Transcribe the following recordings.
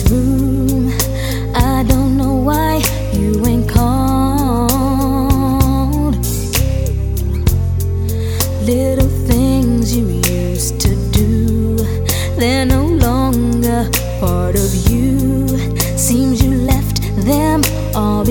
room. I don't know why you ain't called. Little things you used to do, they're no longer part of you. Seems you left them all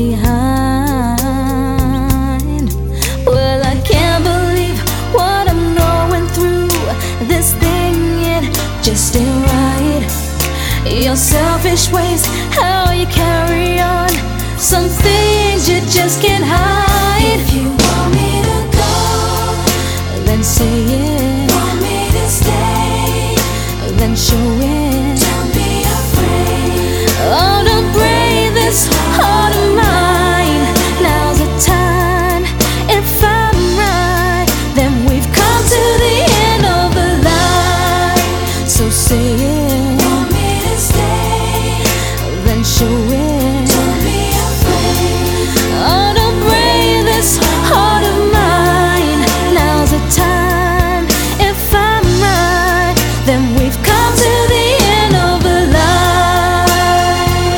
behind. Well, I can't believe what I'm going through. This thing, it just ain't right. Your selfish ways, how you carry on, some things you just can't hide. If you want me to go, then say it. Want me to stay, Then show it. don't be afraid. Oh, don't break this heart of mine. Now's the time. If I'm right, then we've come to the end of the line. So say it. Want me to stay, Then show it. don't be afraid. Oh, don't break this heart of mine. Now's the time. If I'm right, then we've come to the end of the line.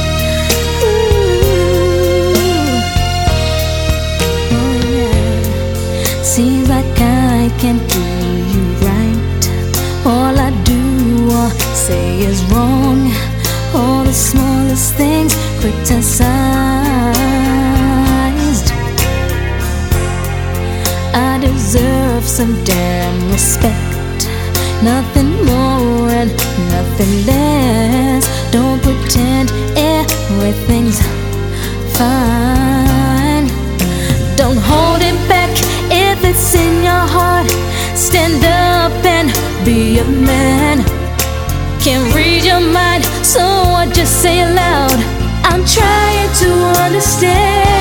Ooh. Oh, yeah. Seems like I can't do you right. All I do or say is wrong. All the smallest things criticized. I deserve some damn respect. Nothing more and nothing less. Don't pretend everything's fine. Don't hold it back if it's in your heart. Stand up and be a man. Can't read your mind, so I just say it loud. I'm trying to understand.